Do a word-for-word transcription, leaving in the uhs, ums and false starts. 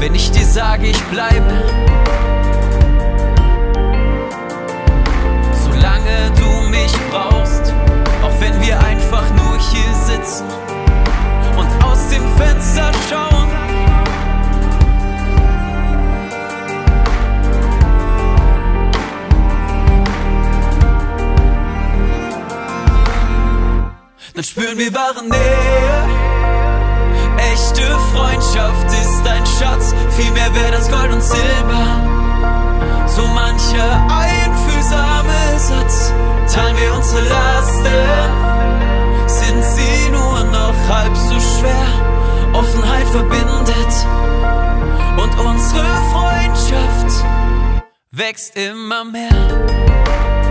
wenn ich dir sage, ich bleibe. Solange du mich brauchst, auch wenn wir einfach nur hier sitzen und aus dem Fenster schauen. Dann spüren wir wahre Nähe. Echte Freundschaft ist ein Schatz, viel mehr wert als Gold und Silber. So mancher einfühlsame Satz, teilen wir unsere Lasten, sind sie nur noch halb so schwer. Offenheit verbindet und unsere Freundschaft wächst immer mehr.